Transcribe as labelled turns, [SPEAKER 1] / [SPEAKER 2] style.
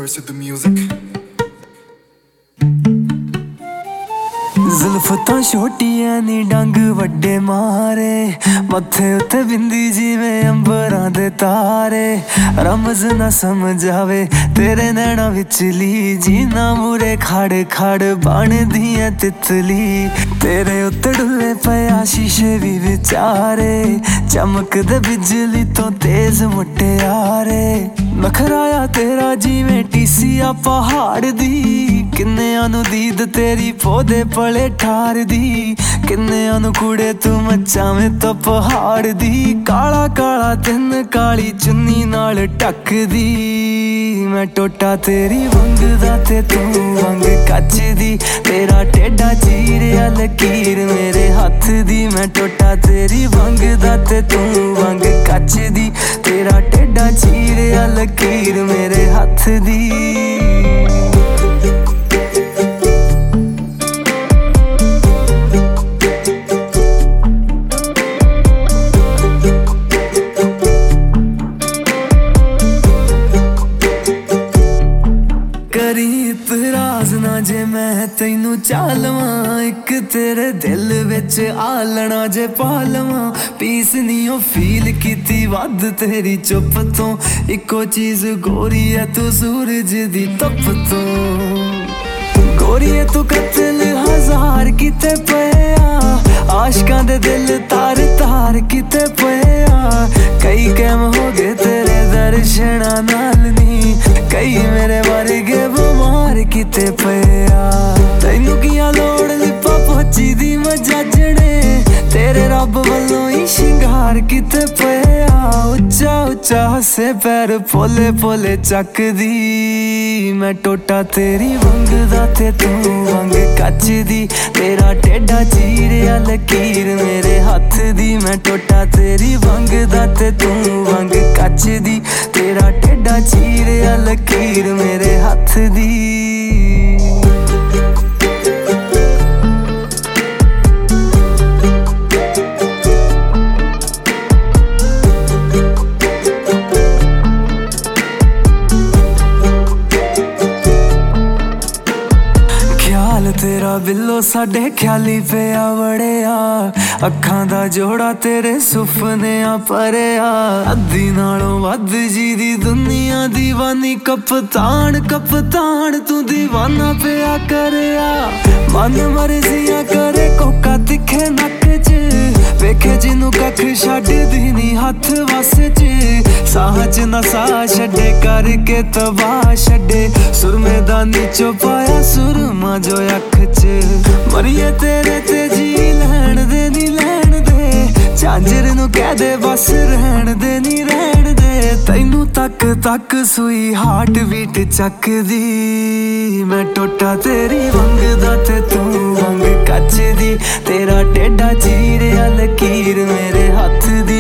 [SPEAKER 1] universe with the music.
[SPEAKER 2] ਜ਼ੁਲਫਤਾਂ ਛੋਟੀਆਂ ਨੀ ਡੰਗ ਵੱਡੇ ਮਾਰੇ, ਮੱਥੇ ਉੱਤੇ ਬਿੰਦੀ ਜਿਵੇਂ ਅੰਬਰਾਂ ਦੇ ਤਾਰੇ। ਰਮਜ਼ ਨਾ ਸਮਝ ਆਵੇ ਤੇਰੇ ਨੈਣਾ ਵਿਚਲੀ, ਜੀਨਾ ਮੂਰੇ ਖੜ ਖੜ ਬਣਦੀ ਐ ਤਿਤਲੀ। ਤੇਰੇ ਉੱਤੇ ਡੁੱਲੇ ਪਿਆ ਸ਼ੀਸ਼ੇ ਵੀ ਵਿਚਾਰੇ, ਚਮਕਦੇ ਬਿਜਲੀ ਤੋਂ ਤੇਜ਼ ਮੁਟਿਆਰੇ। ਨਖਰਾਇਆ ਤੇਰਾ ਜਿਵੇਂ ਟੀਸੀਆ ਪਹਾੜ ਦੀ, ਕਿੰਨਿਆਂ ਨੂੰ ਦੀਦ ਤੇਰੀ ਪੌਦੇ ਪਲੇ ਠਾਰਦੀ। ਕਿੰਨਿਆਂ ਨੂੰ ਕੁੜੇ ਤੂੰ ਮਚਾਵੇਂ ਤੋਂ ਪਹਾੜ ਦੀ। ਕਾਲਾ ਕਾਲਾ ਤਿੰਨ ਕਾਲੀ ਚੁੰਨੀ ਨਾਲ ਢੱਕਦੀ। ਮੈਂ ਟੋਟਾ ਤੇਰੀ ਵੰਗਦਾ ਤੇ ਤੂੰ ਵੰਗ ਕੱਚ ਦੀ, ਤੇਰਾ ਟੇਢਾ ਚੀਰਿਆ ਲਕੀਰ ਮੇਰੇ ਹੱਥ ਦੀ। ਮੈਂ ਟੋਟਾ ਤੇਰੀ ਵੰਗਦਾ ਤੇ ਤੂੰ ਵੰਗ ਕੱਚ ਦੀ, ਤੇਰਾ ਟੇਢਾ ਚੀਰਿਆ ਲਕੀਰ ਮੇਰੇ ਹੱਥ ਦੀ। ਇਤਰਾਜ਼ ਨਾ ਜੇ ਮੈਂ ਤੈਨੂੰ ਚਾਹ ਲਵਾਂ, ਇੱਕ ਤੇਰੇ ਦਿਲ ਵਿੱਚ ਆ ਲੈਣਾ ਜੇ ਪਾ ਲਵਾਂ। ਪੀਸ ਨੀ ਉਹ ਫੀਲ ਕੀਤੀ ਵੱਧ ਤੇਰੀ ਚੁੱਪ ਤੋਂ, ਇੱਕੋ ਚੀਜ਼ ਗੋਰੀ ਐ ਤੂੰ ਸੂਰਜ ਦੀ ਤਪ ਤੋਂ। ਗੋਰੀਏ ਤੂੰ ਕਤਲ ਹਜ਼ਾਰ ਕੀਤੇ ਪਏ ਆ, ਆਸ਼ਕਾਂ ਦੇ ਦਿਲ ਤਾਰ ਤਾਰ ਕੀਤੇ ਪਏ ਆ। ਕਈ ਕੈਮ ਹੋ ਗਏ ਤੇਰੇ ਦਰਸ਼ਨਾਂ ਨਾਲ ਨੀ, ਕਈ ਮੇਰੇ ਵਰਗੇ ਬਿਮਾਰ ਕੀਤੇ ਪਏ ਆ। ਤੈਨੂੰ ਕੀਆ ਲੋੜ ਲਿਪਾ ਪੋਚੀ ਦੀ ਮਜਾਜਣੇ, ਤੇਰੇ ਰੱਬ ਵੱਲੋਂ ਹੀ ਸ਼ਿੰਗਾਰ ਕੀਤੇ ਪਏ ਆ। ਉੱਚਾ ਉੱਚਾ ਹੱਸੇ ਪੈਰ ਪੋਲੇ ਪੋਲੇ ਚੱਕਦੀ। ਮੈਂ ਟੋਟਾ ਤੇਰੀ ਵੰਗਦਾ ਤੇ ਤੂੰ ਵੰਗ ਕੱਚ ਦੀ, ਤੇਰਾ ਟੇਢਾ ਚੀਰਿਆ ਲਕੀਰ ਮੇਰੇ ਹੱਥ ਦੀ। ਮੈਂ ਟੋਟਾ ਤੇਰੀ ਵੰਗਦਾ ਤੇ ਤੂੰ ਵੰਗ ਕੱਚ ਦੀ, ਤੇਰਾ ਟੇਢਾ ਚੀਰਿਆ ਲਕੀਰ ਮੇਰੇ ਹੱਥ ਦੀ। ਤੇਰਾ ਬਿੱਲੋ ਸਾਡੇ ਖਿਆਲੀ ਪਿਆ ਵੜਿਆ, ਅੱਖਾਂ ਦਾ ਜੋੜਾ ਤੇਰੇ ਸੁਪਨਿਆਂ ਭਰਿਆ। ਅੱਧੀ ਨਾਲੋਂ ਵੱਧ ਜੀ ਦੀ ਦੁਨੀਆ ਦੀਵਾਨੀ, ਕਪਤਾਨ ਕਪਤਾਨ ਤੂੰ ਦੀਵਾਨਾ ਪਿਆ ਕਰਿਆ। ਮਨ ਮਰਜ਼ੀਆਂ ਕਰੇ ਕੋਕਾ ਤਿੱਖੇ ਨੱਕ ਚ, ਵੇਖੇ ਜਿਹਨੂੰ ਕੱਖ ਛੱਡਦੀ ਨੀ ਹੱਥ ਵੱਸ ਚ। ਸਾਹ ਚ ਨਸਾ ਛੱਡੇ ਕਰਕੇ ਤਬਾਹ ਛੱਡੇ, ਸੁਰਮੇ ਦਾ ਨੀਚੋਂ ਪਾਇਆ ਸੁਰਮਾ ਜੋ ਅੱਖ ਚ। ਮਰੀਏ ਤੇਰੇ ਤੇ ਜੀ ਲੈਣ ਦੇ ਨੀ ਲੈਣ ਦੇ, ਝਾਂਜਰ ਨੂੰ ਕਹਿ ਦੇ ਬਸ ਰਹਿਣ ਦੇ ਨੀ ਰਹਿਣ ਦੇ। ਤੈਨੂੰ ਤੱਕ ਤੱਕ ਸੂਈ ਹਾਰਟ ਬੀਟ ਚੱਕਦੀ। ਮੈਂ ਟੋਟਾ ਤੇਰੀ ਵੰਗਦਾ ਤੇ ਤੂੰ ਵੰਗ ਕੱਚ ਦੀ, ਤੇਰਾ ਟੇਢਾ ਚੀਰਿਆ ਲਕੀਰ ਮੇਰੇ ਹੱਥ ਦੀ।